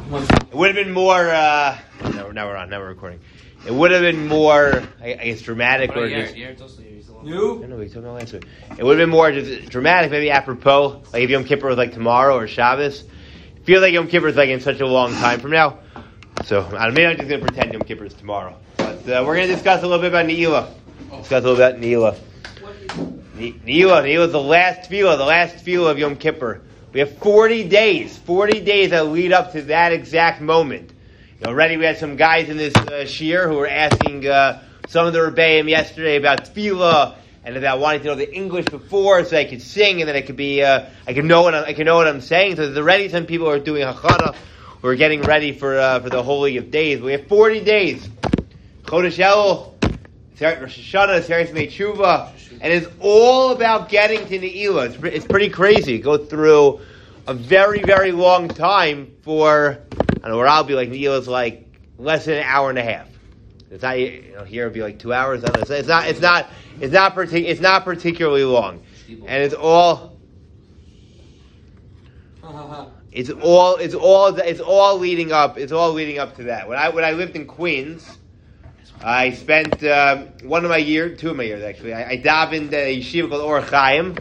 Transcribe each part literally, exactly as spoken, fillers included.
It would have been more. Uh, no, now we're on. Now we're recording. It would have been more, I, I guess, dramatic or just. You? I know we talked about last week. It would have been more just dramatic, maybe apropos, like if Yom Kippur was like tomorrow or Shabbos. It feels like Yom Kippur is like in such a long time from now. So I maybe I'm just going to pretend Yom Kippur is tomorrow. But uh, we're going to discuss a little bit about Ne'ilah. Discuss a little bit about Ne'ilah. Ne'ilah, Ne'ilah is the last tefillah, the last tefillah of Yom Kippur. We have forty days, forty days that lead up to that exact moment. You know, already we had some guys in this uh, shiur who were asking uh, some of the Rebbeim yesterday about tefillah and about wanting to know the English before so I could sing and then I could be, uh, I could know what I'm, I could know what I'm saying. So there's already some people who are doing hachana, who are getting ready for uh, for the Holy of Days. We have forty days. Chodesh Elul, Rosh Hashanah, Seres Mei Tshuva, and it's all about getting to Ne'ilah. It's, it's pretty crazy. Go through a very, very long time for, I don't know where I'll be like, Ne'ilah is like less than an hour and a half. It's not, you know, here it'll be like two hours. I don't know. It's not, it's not, it's not, partic- it's not particularly long. And it's all, it's all, it's all, it's all leading up, it's all leading up to that. When I, when I lived in Queens, I spent uh, one of my years, two of my years actually. I, I davened at a yeshiva called Or Chaim.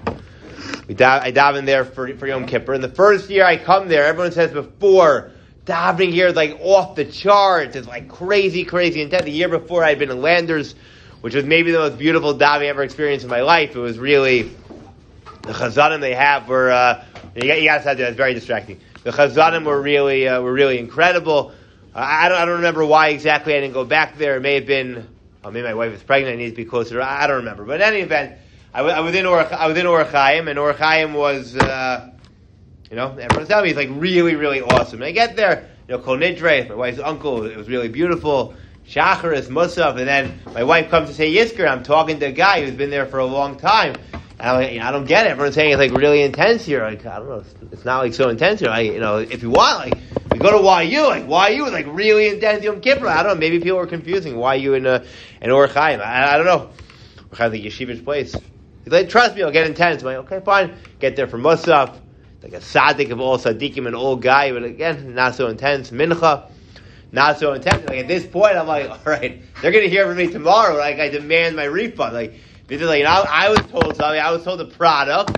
We da- I davened there for, for Yom Kippur. And the first year I come there, everyone says before, davening here is like off the charts. It's like crazy, crazy intense. The year before I had been in Landers, which was maybe the most beautiful davening I ever experienced in my life. It was really, the chazanim they have were, uh, you guys had to, it's very distracting. The chazanim were really, uh, were really incredible. I don't, I don't remember why exactly I didn't go back there. It may have been, oh, maybe my wife is pregnant. I need to be closer. I don't remember. But in any event, I, w- I was in Or, I was in Or Chaim, and Or Chaim was, uh, you know, everyone's telling me it's like really, really awesome. And I get there, you know, Kol Nidre, my wife's uncle. It was really beautiful. Shacharis, Musaf, and then my wife comes to say Yizkor. I'm talking to a guy who's been there for a long time. And I'm like, you know, I don't get it. Everyone's saying it's like really intense here. Like, I don't know. It's, it's not like so intense here. I, you know, if you want, like, we go to Y U, like Y U is like really intense Yom Kippur. I don't know. Maybe people were confusing Y U and uh, and Or Chaim. I, I don't know. Or Chaim, the yeshivish place. He's like, trust me, I'll get intense. I'm like, okay, fine. Get there for Musaf, like a tzaddik of all tzaddikim, an old guy, but again, not so intense. Mincha, not so intense. Like at this point, I'm like, all right, they're gonna hear from me tomorrow. Like I demand my refund. Like because like you know, I was told something. I was told a product.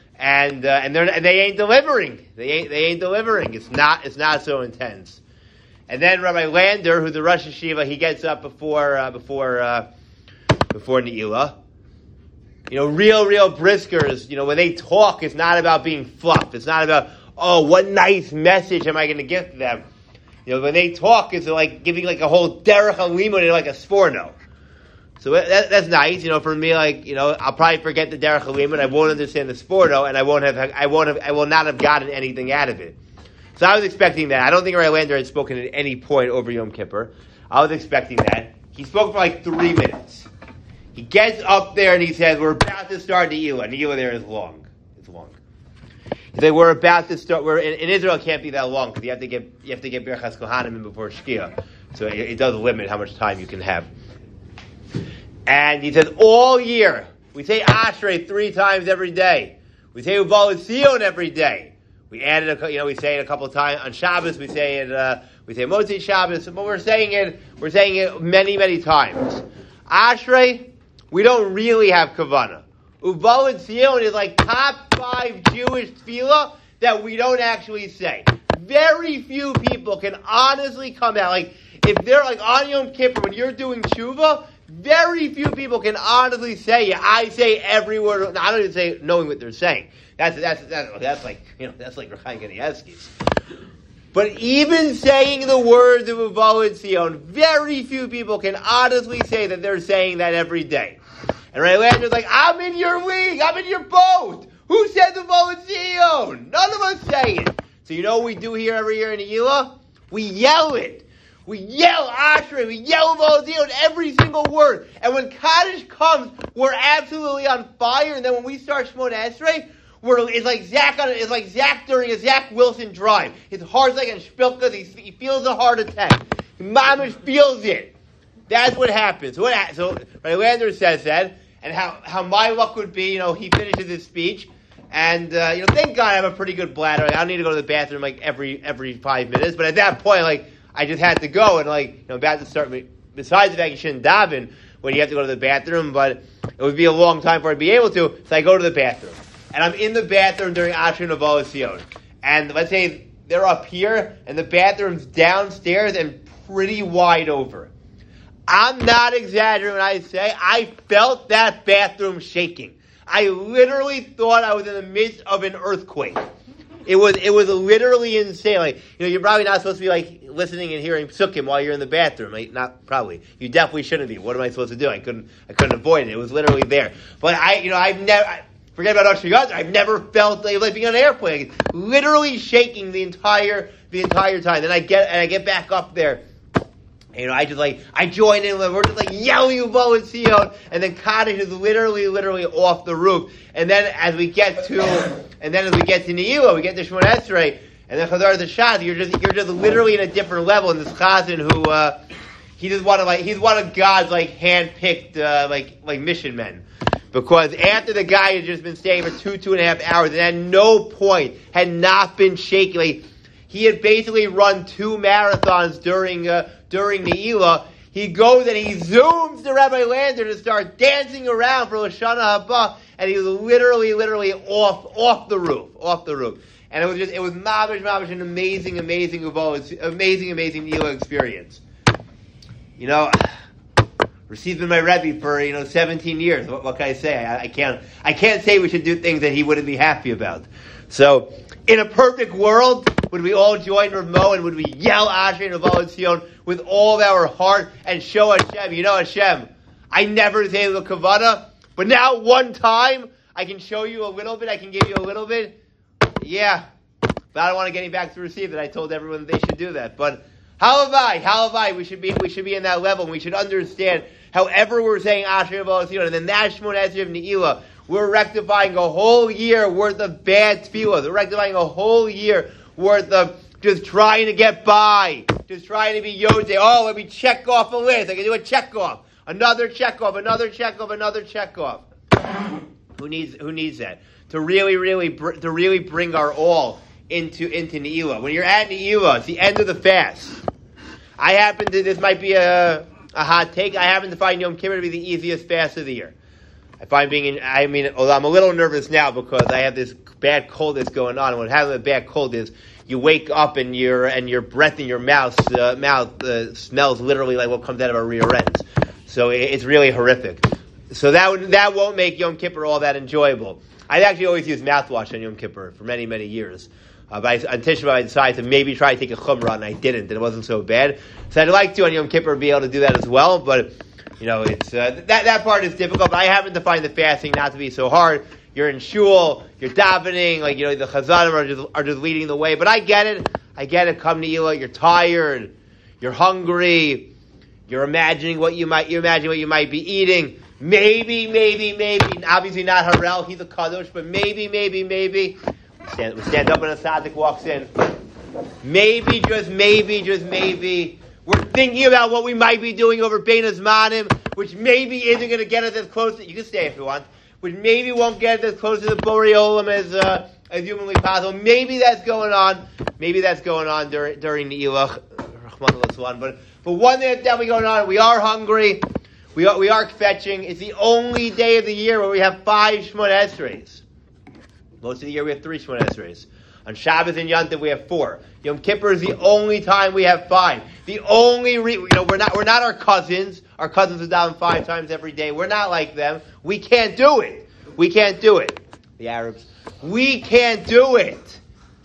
And uh, and, and they ain't delivering. They ain't they ain't delivering. It's not it's not so intense. And then Rabbi Lander, who's the Rosh Hashiva, he gets up before uh, before uh, before Ne'ilah. You know, real real briskers. You know, when they talk, it's not about being fluff. It's not about oh, what nice message am I going to give to them. You know, when they talk, it's like giving like a whole derech halimud in like a sforno. So that, that's nice, you know. For me, like you know, I'll probably forget the derech halimud. I won't understand the sporto, and I won't have, I won't have, I will not have gotten anything out of it. So I was expecting that. I don't think Ray Lander had spoken at any point over Yom Kippur. I was expecting that. He spoke for like three minutes. He gets up there and he says, "We're about to start Ne'ilah. Ne'ilah there is long. It's long." He said, "We're about to start. We're in, in Israel. It can't be that long because you have to get you have to get Birchas Kohanim in before Shkia. So it, it does limit how much time you can have." And he says, all year, we say Ashrei three times every day. We say Uval Tzion every day. We added, a, you know, we say it a couple of times on Shabbos. We say it, uh, we say Motzi Shabbos. But we're saying it, we're saying it many, many times. Ashrei, we don't really have kavanah. Uval Tzion is like top five Jewish tefillah that we don't actually say. Very few people can honestly come out like if they're like on Yom Kippur when you're doing tshuva. Very few people can honestly say, yeah, I say every word. I don't even say knowing what they're saying. That's that's that's, that's like you know that's like Rechaim Kanievsky's. But even saying the words of Uval Tzion, very few people can honestly say that they're saying that every day. And Ray Lander's like, I'm in your league. I'm in your boat. Who says Uval Tzion? None of us say it. So you know what we do here every year in Ne'ilah? We yell it. We yell Ashrei, we yell Uval Tzion, every single word. And when Kaddish comes, we're absolutely on fire. And then when we start Shemona Esrei, we're it's like Zach on it's like Zach during a Zach Wilson drive. His heart's like in Shpilka. He, he feels a heart attack. Mamish feels it. That's what happens. So, what, so Ray Lander says that, and how, how my luck would be, you know, he finishes his speech, And, uh, you know, thank God I have a pretty good bladder. Like, I don't need to go to the bathroom, like, every every five minutes. But at that point, like, I just had to go. And, like, you know, about to start, besides the fact you shouldn't daven when you have to go to the bathroom, but it would be a long time for I to be able to. So I go to the bathroom. And I'm in the bathroom during Asher Navol Sion. And let's say they're up here, and the bathroom's downstairs and pretty wide over. I'm not exaggerating when I say I felt that bathroom shaking. I literally thought I was in the midst of an earthquake. It was it was literally insane. Like, you know, you're probably not supposed to be like listening and hearing psukim while you're in the bathroom. Like, not probably. You definitely shouldn't be. What am I supposed to do? I couldn't I couldn't avoid it. It was literally there. But I, you know, I've never. I, forget about Asher Yad. I've never felt like, like being on an airplane, like, literally shaking the entire the entire time. Then I get and I get back up there. You know, I just like, I join in, we're just like yelling Uvo and Sion, and then Kaddish is literally, literally off the roof. And then as we get to, and then as we get to Ne'ilah, we get to Shemon Esrei, and then Chazar the Shad, you're just, you're just literally in a different level. And this Chazan who, uh, he just one of like, he's one of God's like hand-picked, uh, like, like mission men. Because after the guy had just been staying for two, two and a half hours, and at no point had not been shaking, like, he had basically run two marathons during, uh, during Ne'ilah. He goes and he zooms to Rabbi Lander to start dancing around for Lashana Haba, and he was literally, literally off, off the roof, off the roof. And it was just, it was mamish, mamish, an amazing, amazing, amazing, amazing Ne'ilah experience. You know, received my Rebbe for, you know, seventeen years. What, what can I say? I, I can't, I can't say we should do things that he wouldn't be happy about. So, in a perfect world, would we all join Ramo and would we yell Asher and Navol Sion with all of our heart and show Hashem, you know Hashem, I never say the Kavana, but now one time I can show you a little bit, I can give you a little bit. Yeah, but I don't want to get him back to receive it. I told everyone that they should do that. But how have I? How have I? We should be we should be in that level, and we should understand however we're saying Asher and Navol Sion, and then that Shemon Esrei of Ne'ilah, we're rectifying a whole year worth of bad tefillah. We're rectifying a whole year worth of just trying to get by, just trying to be Yodze. Oh, let me check off a list. I can do a check off, another check off, another check off, another check off. Who needs who needs that? To really, really, br- to really bring our all into into Ne'ilah. When you're at Ne'ilah, it's the end of the fast. I happen to. This might be a a hot take. I happen to find Yom Kippur to be the easiest fast of the year. I find being in, I mean, I'm a little nervous now because I have this bad cold that's going on. And what having a bad cold is, you wake up and your and your breath in your mouth uh, mouth uh, smells literally like what comes out of our rear ends. So it, it's really horrific. So that would, that won't make Yom Kippur all that enjoyable. I actually always use mouthwash on Yom Kippur for many many years. Uh, but I, on Tisha B'Av I decided to maybe try to take a chumrah, and I didn't, and it wasn't so bad. So I'd like to on Yom Kippur be able to do that as well, but. You know, it's uh, that that part is difficult, but I happen to find the fasting not to be so hard. You're in shul, you're davening, like, you know, the chazanim are just, are just leading the way. But I get it. I get it. Come to Ne'ilah, you're tired, you're hungry, you're imagining what you might, you imagine what you might be eating. Maybe, maybe, maybe, obviously not Harel, he's a kadosh, but maybe, maybe, maybe. We stand, we stand up when a tzaddik walks in. Maybe, just maybe, just maybe. We're thinking about what we might be doing over Bein Hazmanim, which maybe isn't going to get us as close to, you can stay if you want, which maybe won't get us as close to the Borei Olam as, uh, as humanly possible. Maybe that's going on. Maybe that's going on during, during Ne'ilah. But, but one thing that's definitely going on, we are hungry. We are, we are fetching. It's the only day of the year where we have five Shemon Esreis. Most of the year we have three Shemon Esreis. On Shabbos and Yom Tov we have four. Yom Kippur is the only time we have five. The only re- you know we're not we're not our cousins. Our cousins are down five times every day. We're not like them. We can't do it. We can't do it. The Arabs. We can't do it.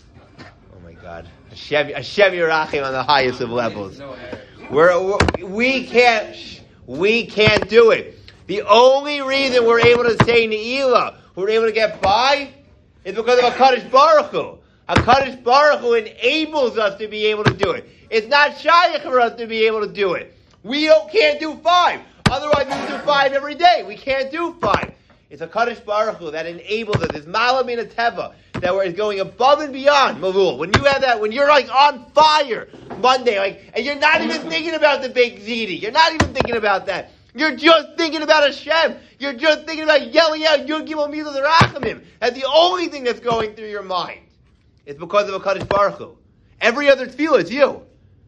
Oh my God. Hashem, Hashem Yerachim on the highest of levels. We're, we're we can't we can't do it. The only reason we're able to say Ne'ilah, we're able to get by, is because of HaKadosh Baruch Hu. HaKadosh Baruch Hu enables us to be able to do it. It's not shaykh for us to be able to do it. We don't, can't do five. Otherwise, we would do five every day. We can't do five. It's HaKadosh Baruch Hu that enables us. It's Malam Min Teva that we're going above and beyond Mavul. When you have that, when you're like on fire Monday, like, and you're not even thinking about the big ziti. You're not even thinking about that. You're just thinking about Hashem. You're just thinking about yelling out Yud Gimel Mitzvot Rachamim. That's the only thing that's going through your mind. It's because of a Kadosh Baruch Hu. Every other tefillah is you.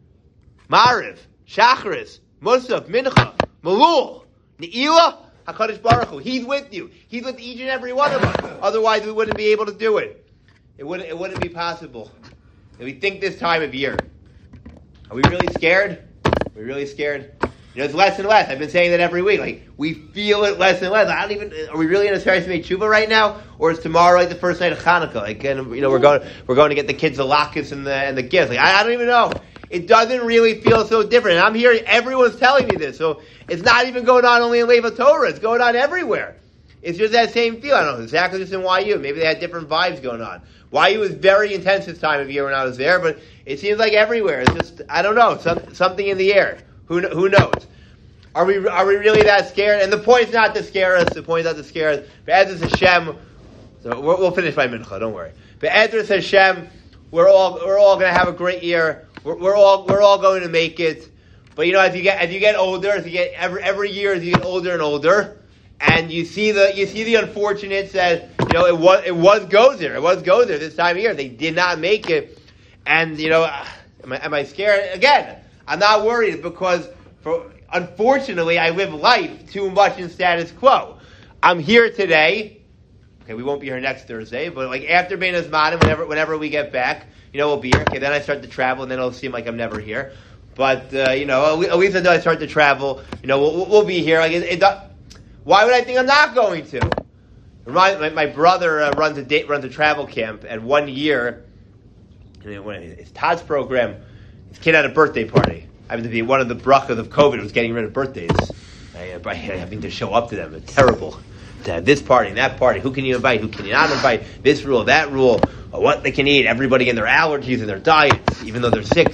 Mariv, Shacharis, Musaf, Mincha, Malul, Ne'ilah, HaKadosh Baruch Hu. He's with you. He's with each and every one of us. Otherwise, we wouldn't be able to do it. It wouldn't, it wouldn't be possible. If we think this time of year, are we really scared? Are we really scared? You know, it's less and less. I've been saying that every week. Like, we feel it less and less. I don't even, are we really in a serious Mei Tshuva right now? Or is tomorrow like the first night of Hanukkah? Like, and, you know, we're going, we're going to get the kids the latkes and the, and the gifts. Like, I, I don't even know. It doesn't really feel so different. And I'm hearing everyone's telling me this. So it's not even going on only in Leva Torah. It's going on everywhere. It's just that same feel. I don't know, exactly just in Y U. Maybe they had different vibes going on. Y U was very intense this time of year when I was there, but it seems like everywhere. It's just, I don't know, some, something in the air. Who who knows? Are we are we really that scared? And the point's not to scare us. The point's not to scare us. But Ezras Hashem, so we'll, we'll finish by Mincha. Don't worry. But Ezras Hashem, we're all we're all going to have a great year. We're, we're all we're all going to make it. But you know, as you get as you get older, as you get every every year, as you get older and older, and you see the you see the unfortunates that you know it was it was Gozer. It was Gozer this time of year. They did not make it, and you know, am I, am I scared again? I'm not worried because for. Unfortunately, I live life too much in status quo. I'm here today. Okay, we won't be here next Thursday, but like after Bein Hazmanim, whenever whenever we get back, you know, we'll be here. Okay, then I start to travel, and then it'll seem like I'm never here. But uh, you know, at least until I start to travel, you know, we'll, we'll be here. Like, it, it, why would I think I'm not going to? My, my brother uh, runs a date runs a travel camp, and one year, you know, when it's Todd's program, his kid had a birthday party. I mean, to be one of the brachas of COVID was getting rid of birthdays. I, by having to show up to them. It's terrible. To have this party and that party. Who can you invite? Who can you not invite? This rule, that rule. What they can eat. Everybody and their allergies and their diets, even though they're sick.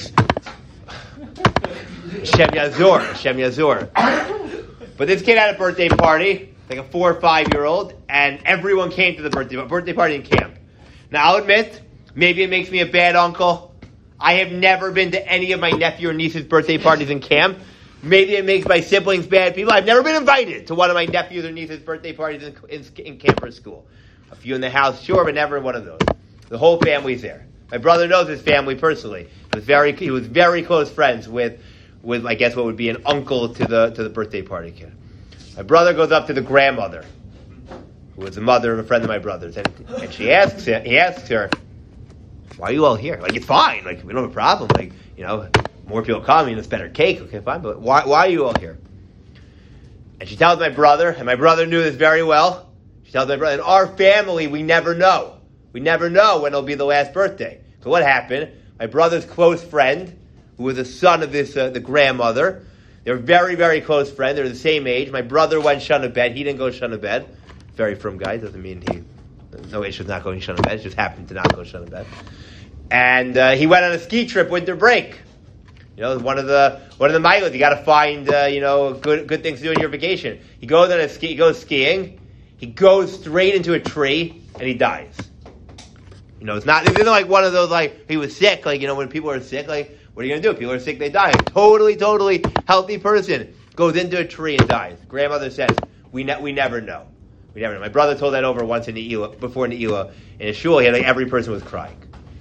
Shem Yazor. Shem Yazor. But this kid had a birthday party, like a four or five year old, and everyone came to the birthday birthday party in camp. Now, I'll admit, maybe it makes me a bad uncle. I have never been to any of my nephew or niece's birthday parties in camp. Maybe it makes my siblings bad people. I've never been invited to one of my nephews or niece's birthday parties in, in, in camp or school. A few in the house, sure, but never in one of those. The whole family's there. My brother knows his family personally. He was very, he was very close friends with, with I guess what would be an uncle to the to the birthday party kid. My brother goes up to the grandmother, who was the mother of a friend of my brother's, and, and she asks him, he asks her, why are you all here? Like, it's fine. Like, we don't have a problem. Like, you know, more people come, you know, it's better cake. Okay, fine. But why, why are you all here? And she tells my brother, and my brother knew this very well. She tells my brother, in our family, we never know. We never know when it'll be the last birthday. So what happened? My brother's close friend, who was the son of this, uh, the grandmother, they were very, very close friends. They were the same age. My brother went shana bed. He didn't go shana bed. Very firm guy. Doesn't mean he, no issue with not going shana bed. It just happened to not go shana bed. And uh, he went on a ski trip, winter break. You know, one of the one of the miles. You got to find uh, you know good good things to do on your vacation. He goes on a ski. He goes skiing. He goes straight into a tree and he dies. You know, it's not. It's not like one of those like he was sick. Like, you know, when people are sick, like, what are you gonna do? People are sick, they die. A totally, totally healthy person goes into a tree and dies. Grandmother says, "We ne- we never know. We never know." My brother told that over once in Ne'ilah, before Ne'ilah in a shul. He had like every person was crying.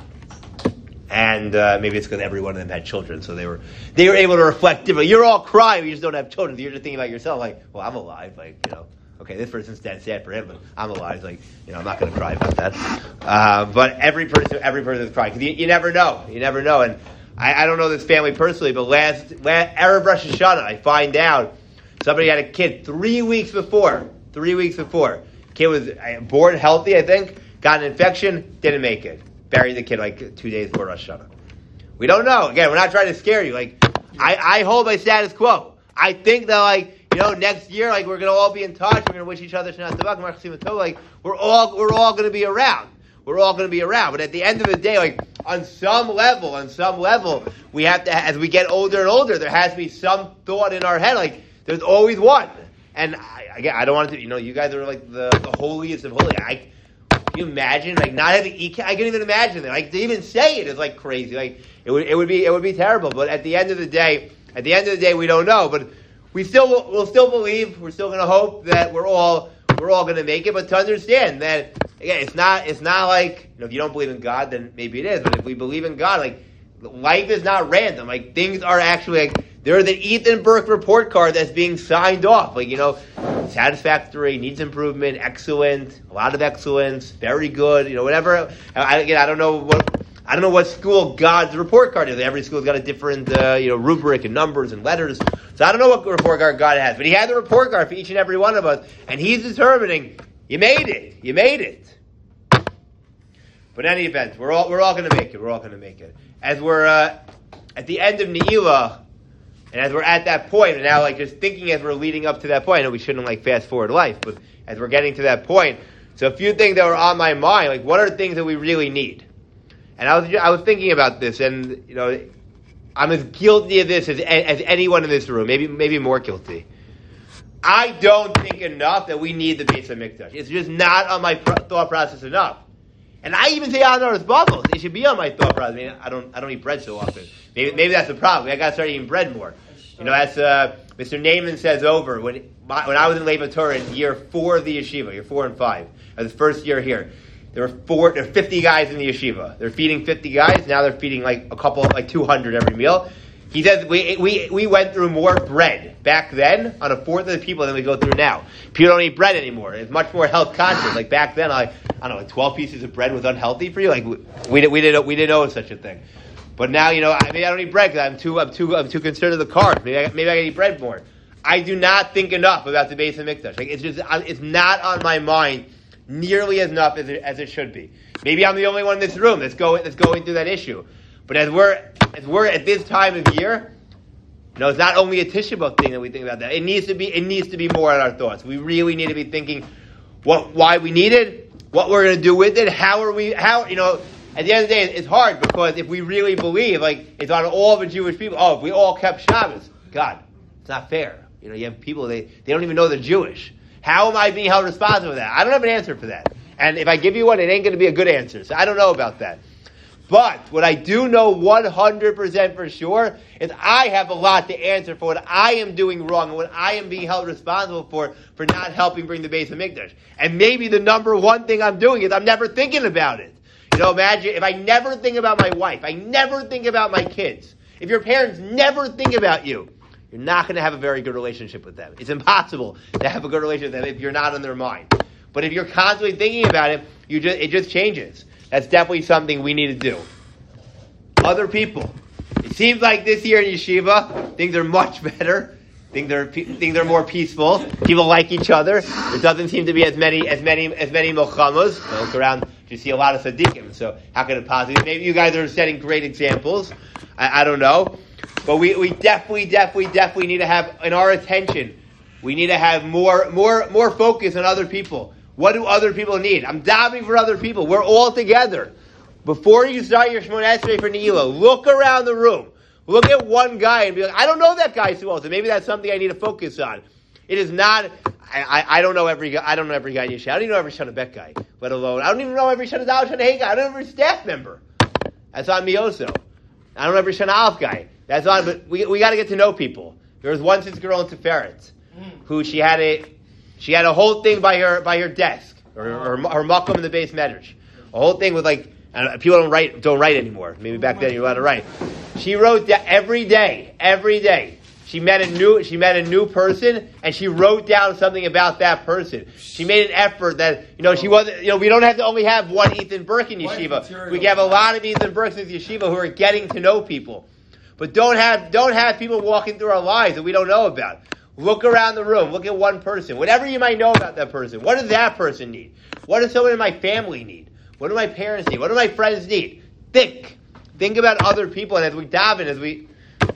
And uh, maybe it's because every one of them had children, so they were they were able to reflect differently. You're all crying, you just don't have children. You're just thinking about yourself, like, well, I'm alive, like, you know. Okay, this person's dead, sad for him, but I'm alive, like, you know, I'm not going to cry about that. Uh, but every person, every person is crying because you, you never know, you never know. And I, I don't know this family personally, but last, last Erev Rosh Hashanah, I find out somebody had a kid three weeks before, three weeks before. Kid was born healthy, I think, got an infection, didn't make it. Buried the kid like two days before Rosh Hashanah. We don't know. Again, we're not trying to scare you. Like, I, I hold my status quo. I think that, like, you know, next year, like, we're gonna all be in touch. We're gonna wish each other Shana Tova. Like, we're all we're all gonna be around. We're all gonna be around. But at the end of the day, like, on some level, on some level, we have to, as we get older and older, there has to be some thought in our head. Like, there's always one. And I, again, I don't want to. You know, you guys are like the, the holiest of holy. I. Can you imagine, like, not having E K? I can't even imagine that. Like, to even say it is like crazy. Like, it would, it would be, it would be terrible. But at the end of the day, at the end of the day, we don't know. But we still will, we'll still believe. We're still going to hope that we're all we're all going to make it. But to understand that again, it's not it's not like you know if you don't believe in God, then maybe it is. But if we believe in God, like life is not random. Like things are actually like there's an Ethan Burke report card that's being signed off. Like you know, satisfactory, needs improvement, excellent, a lot of excellence, very good. You know, whatever. I, again, I don't know what. I don't know what school God's report card is. Every school's got a different, uh, you know, rubric and numbers and letters. So I don't know what report card God has, but He had the report card for each and every one of us, and He's determining you made it, you made it. But in any event, we're all we're all going to make it. We're all going to make it. As we're uh, at the end of Ne'ilah, and as we're at that point, and now like just thinking as we're leading up to that point, I know we shouldn't like fast forward life, but as we're getting to that point, so a few things that were on my mind, like what are things that we really need? And I was I was thinking about this, and you know, I'm as guilty of this as as anyone in this room, maybe maybe more guilty. I don't think enough that we need the Beis HaMikdash. It's just not on my pro- thought process enough. And I even say on those bubbles, it should be on my thought process. I mean, I don't I don't eat bread so often. Maybe maybe that's the problem. I got to start eating bread more. You know, as uh, Mister Naaman says over when my, when I was in Leva Torah in year four of the yeshiva, year four and five, as the first year here. There were four, there were fifty guys in the yeshiva. They're feeding fifty guys. Now they're feeding like a couple, like two hundred every meal. He says we we we went through more bread back then on a fourth of the people than we go through now. People don't eat bread anymore. It's much more health conscious. Like back then, like I don't know, like twelve pieces of bread was unhealthy for you. Like we we didn't we didn't we didn't know such a thing. But now you know, I, maybe I don't eat bread because I'm too I'm too I'm too concerned of the carbs. Maybe I, maybe I can eat bread more. I do not think enough about the Beis HaMikdash. Like it's just it's not on my mind nearly as enough as it, as it should be. Maybe I'm the only one in this room that's going that's going through that issue. But as we're as we're at this time of year, you know, it's not only a Tisha B'Av thing that we think about that. It needs to be it needs to be more in our thoughts. We really need to be thinking what why we need it, what we're going to do with it, how are we how you know. At the end of the day, it's hard because if we really believe like it's on all the Jewish people. Oh, if we all kept Shabbos, God, it's not fair. You know, you have people they they don't even know they're Jewish. How am I being held responsible for that? I don't have an answer for that. And if I give you one, it ain't going to be a good answer. So I don't know about that. But what I do know one hundred percent for sure is I have a lot to answer for what I am doing wrong and what I am being held responsible for, for not helping bring the Beis HaMikdash. And maybe the number one thing I'm doing is I'm never thinking about it. You know, imagine if I never think about my wife, I never think about my kids. If your parents never think about you, you're not going to have a very good relationship with them. It's impossible to have a good relationship with them if you're not on their mind. But if you're constantly thinking about it, you just it just changes. That's definitely something we need to do. Other people. It seems like this year in yeshiva, things are much better. Things are things are more peaceful. People like each other. There doesn't seem to be as many as many as many milchamos. I look around, you see a lot of tzaddikim. So how could it possibly? Maybe you guys are setting great examples. I, I don't know. But we, we definitely, definitely, definitely need to have in our attention. We need to have more, more, more focus on other people. What do other people need? I'm davening for other people. We're all together. Before you start your Shmoneh Esrei for Ne'ilah, look around the room. Look at one guy and be like, I don't know that guy so well, so maybe that's something I need to focus on. It is not. I, I, I don't know every guy. I don't know every guy in Yeshiva. I don't even know every Shana Bet guy, let alone I don't even know every Shana Dal Shana Hey guy. I don't know every staff member. That's on me also. I don't know every Shana Aleph guy. That's on, but we we got to get to know people. There was once this girl in Tiferet who she had a she had a whole thing by her by her desk or her her makom in the base medrash, a whole thing with like and people don't write don't write anymore. Maybe back then you were allowed to write. She wrote that every day, every day. She met a new she met a new person and she wrote down something about that person. She made an effort that you know she wasn't you know we don't have to only have one Ethan Burke in yeshiva. We have a lot of Ethan Burkes in yeshiva who are getting to know people. But don't have don't have people walking through our lives that we don't know about. Look around the room. Look at one person. Whatever you might know about that person. What does that person need? What does someone in my family need? What do my parents need? What do my friends need? Think. Think about other people. And as we daven, as we...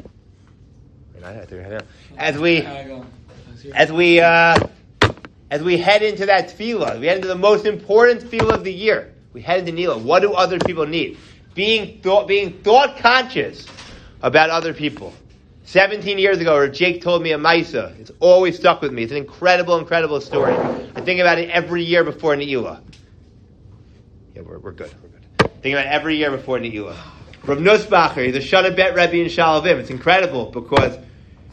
As we... As we... Uh, as we head into that tefillah, we head into the most important tefillah of the year. We head into Ne'ilah. What do other people need? Being thought, being thought conscious about other people. Seventeen years ago, Jake told me a Maisa. It's always stuck with me. It's an incredible, incredible story. I think about it every year before Ne'ilah. Yeah, we're we're good. We're good. Think about it every year before Ne'ilah. Rav Nussbacher, he's a Shana Bet Rebbe in Shalavim. It's incredible because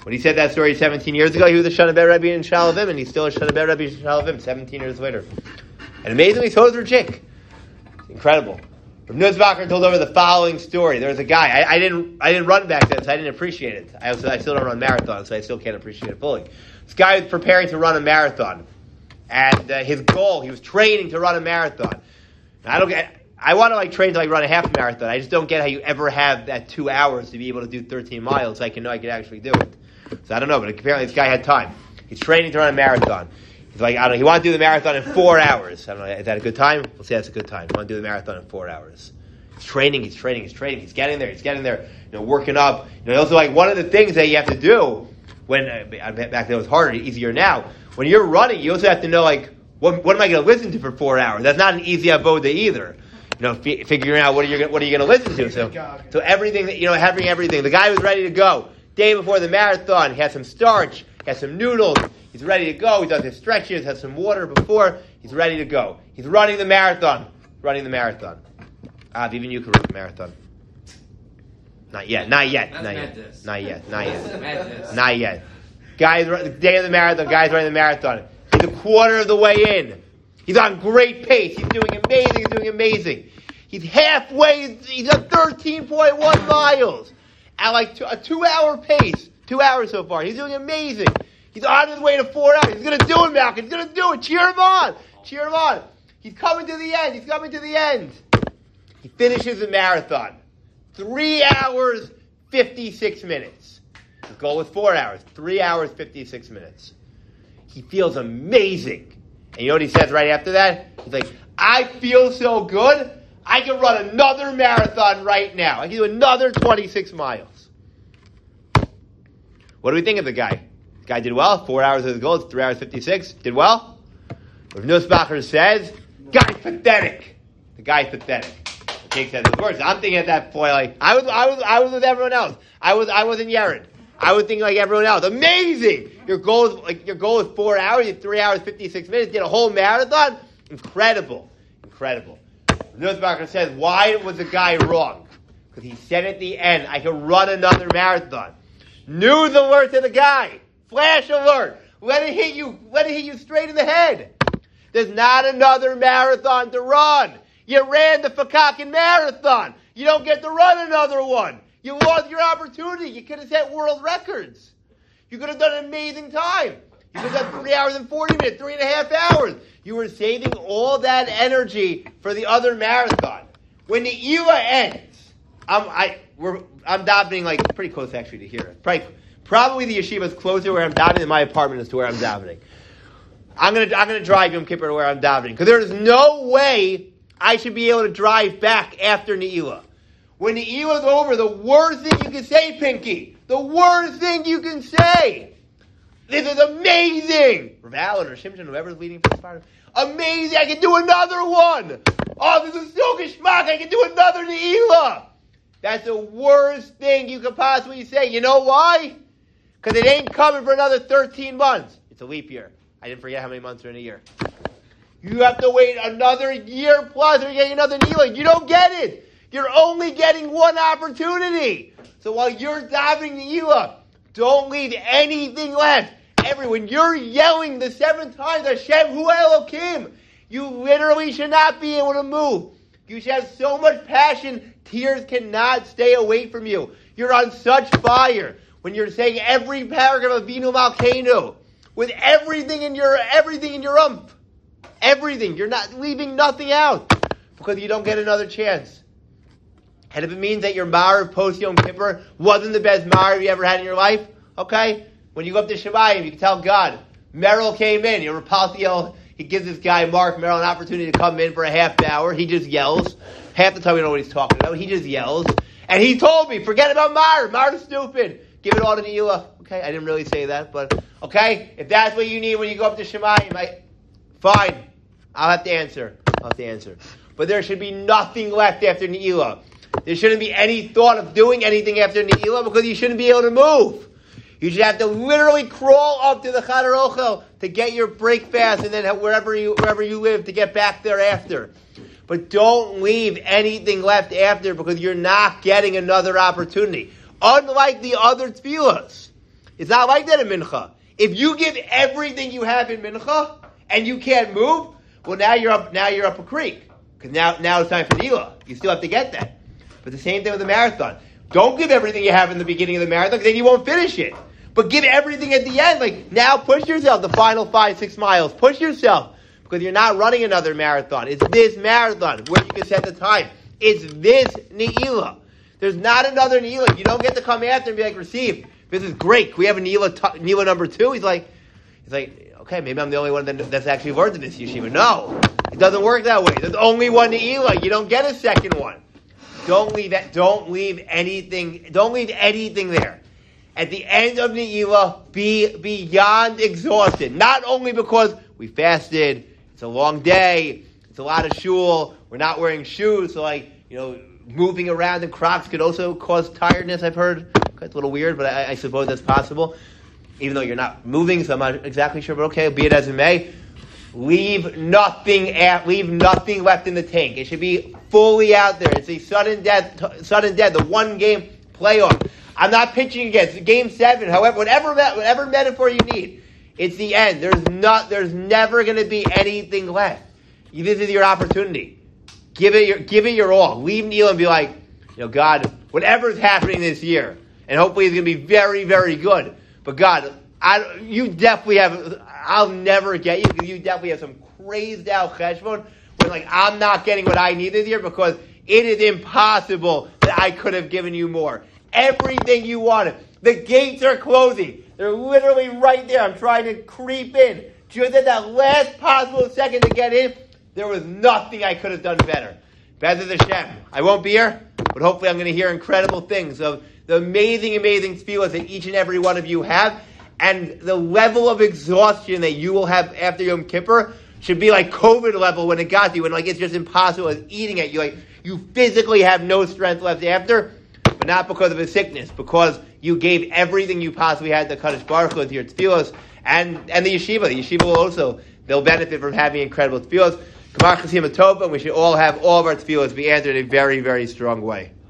When he said that story seventeen years ago, he was a Shana Rebbe in Shalavim, and he's still a Shana Rebbe in Shalavim seventeen years later. And amazingly, so is Rajik. Incredible. Rav Nussbacher told over the following story. There was a guy. I, I didn't. I didn't run back then, so I didn't appreciate it. I, also, I still don't run marathons, so I still can't appreciate it fully. This guy was preparing to run a marathon, and uh, his goal, he was training to run a marathon. I don't get. I want to like train to like run a half marathon. I just don't get how you ever have that two hours to be able to do thirteen miles. So I can know I can actually do it. So I don't know, but apparently this guy had time. He's training to run a marathon. He's like, I don't know. He wanted to do the marathon in four hours. I don't know. Is that a good time? We'll say that's a good time. He wanted to do the marathon in four hours. He's training. He's training. He's training. He's getting there. He's getting there. You know, working up. You know, also like one of the things that you have to do when uh, back then it was harder, easier now. When you're running, you also have to know like what what am I going to listen to for four hours? That's not an easy avoda either. You know, f- figuring out what are you what are you going to listen to. So, so everything that you know, having everything. The guy was ready to go. Day before the marathon, he has some starch, he has some noodles. He's ready to go. He does his stretches, has some water before. He's ready to go. He's running the marathon. Running the marathon. Ah, even you could run the marathon. Not yet. Not yet. That's not yet. madness. Not yet. Not yet. Madness. Not yet. Guys, the day of the marathon. Guys running the marathon. He's a quarter of the way in. He's on great pace. He's doing amazing. He's doing amazing. He's halfway. He's at thirteen point one miles at like two, a two-hour pace. Two hours so far. He's doing amazing. He's on his way to four hours. He's going to do it, Malcolm. He's going to do it. Cheer him on. Cheer him on. He's coming to the end. He's coming to the end. He finishes the marathon. Three hours, fifty-six minutes. His goal was four hours. Three hours, fifty-six minutes. He feels amazing. And you know what he says right after that? He's like, I feel so good, I can run another marathon right now. I can do another twenty-six miles. What do we think of the guy? The guy did well. Four hours of his goal. It's three hours fifty-six. Did well. Rav Nussbacher says, guy's pathetic. The guy's pathetic. The king says, of course. I'm thinking at that point, like I was, I was, I was with everyone else. I was, I was in Yared. I was thinking like everyone else. Amazing. Your goal is like your goal is four hours. You have three hours fifty-six minutes. Did a whole marathon. Incredible, incredible. Rav Nussbacher says, why was the guy wrong? Because he said at the end, I can run another marathon. News alert to the guy. Flash alert. Let it hit you. Let it hit you straight in the head. There's not another marathon to run. You ran the Fakakin marathon. You don't get to run another one. You lost your opportunity. You could have set world records. You could have done an amazing time. You could have done three hours and forty minutes, three and a half hours. You were saving all that energy for the other marathon. When the Ela ends, I'm, I, we're, I'm davening like pretty close actually to here. Probably, probably the yeshiva is closer where I'm davening than my apartment is to where I'm davening. I'm gonna, I'm gonna drive Yom Kippur to where I'm davening because there is no way I should be able to drive back after Ne'ilah. When Ne'ilah is over, the worst thing you can say, Pinky, the worst thing you can say. This is amazing. Rav Allen or Shimshon, whoever's leading for the fire. Amazing. I can do another one. Oh, this is so geschmack. I can do another Ne'ilah. That's the worst thing you could possibly say. You know why? Because it ain't coming for another thirteen months. It's a leap year. I didn't forget how many months are in a year. You have to wait another year plus or you get another Ne'ilah. You don't get it. You're only getting one opportunity. So while you're davening Ne'ilah, don't leave anything left. Every, when you're yelling the seven times, Hashem Hu Elokim, you literally should not be able to move. You should have so much passion, tears cannot stay away from you. You're on such fire. When you're saying every paragraph of Avinu Malkeinu, with everything in your, everything in your umph. Everything. You're not leaving nothing out. Because you don't get another chance. And if it means that your Ma'ariv post Yom Kippur wasn't the best Ma'ariv you ever had in your life, okay? When you go up to Shemayim, you can tell God, Merrill came in. Your Rapaltiel, he gives this guy, Mark Merrill, an opportunity to come in for a half hour. He just yells. Half the time we don't know what he's talking about. He just yells. And he told me, forget about Ma'ariv. Ma'ariv's stupid. Give it all to Ne'ilah. Okay, I didn't really say that, but okay? If that's what you need when you go up to Shemayim, I, fine. I'll have to answer. I'll have to answer. But there should be nothing left after Ne'ilah. There shouldn't be any thought of doing anything after Ne'ilah because you shouldn't be able to move. You should have to literally crawl up to the Chadar Ochel to get your break fast and then wherever you wherever you live to get back there after. But don't leave anything left after because you're not getting another opportunity. Unlike the other tefillahs. It's not like that in Mincha. If you give everything you have in Mincha and you can't move, well, now you're up. Now you're up a creek because now now it's time for Nila. You still have to get that. But the same thing with the marathon. Don't give everything you have in the beginning of the marathon because then you won't finish it. But give everything at the end. Like now, push yourself the final five, six miles. Push yourself because you're not running another marathon. It's this marathon where you can set the time. It's this Ne'ilah. There's not another Ne'ilah. You don't get to come after and be like, receive. This is great. Can we have a Ne'ilah, t- Ne'ilah number two? He's like, he's like, okay, maybe I'm the only one that, that's actually learned in this yeshiva. No, it doesn't work that way. There's only one Ne'ilah. You don't get a second one. Don't leave that. Don't leave anything. Don't leave anything there. At the end of Ne'ilah, be beyond exhausted. Not only because we fasted, it's a long day, it's a lot of shul, we're not wearing shoes, so like, you know, moving around in Crocs could also cause tiredness, I've heard. It's a little weird, but I, I suppose that's possible. Even though you're not moving, so I'm not exactly sure, but okay, be it as it may. Leave nothing at, leave nothing left in the tank. It should be fully out there. It's a sudden death, sudden death, the one game playoff. I'm not pitching against game seven. However, whatever whatever metaphor you need, it's the end. There's not. There's never going to be anything left. This is your opportunity. Give it your give it your all. Leave Neil and be like, you know, God, whatever's happening this year, and hopefully it's going to be very, very good. But God, I, you definitely have. I'll never get you because you definitely have some crazed out cheshbon where like I'm not getting what I need this year because it is impossible that I could have given you more. Everything you wanted. The gates are closing. They're literally right there. I'm trying to creep in. Just at that last possible second to get in, there was nothing I could have done better. B'ezras Hashem. I won't be here, but hopefully I'm going to hear incredible things of the amazing, amazing tefillas that each and every one of you have, and the level of exhaustion that you will have after Yom Kippur should be like COVID level when it got to you, and like it's just impossible. It's eating at you. Like you physically have no strength left after. But not because of a sickness, because you gave everything you possibly had to Kadosh Baruch Hu, to your tefillos, and, and the yeshiva. The yeshiva will also, they'll benefit from having incredible tefillos. Kamar Chasim Tov, and we should all have all of our tefillos be answered in a very, very strong way.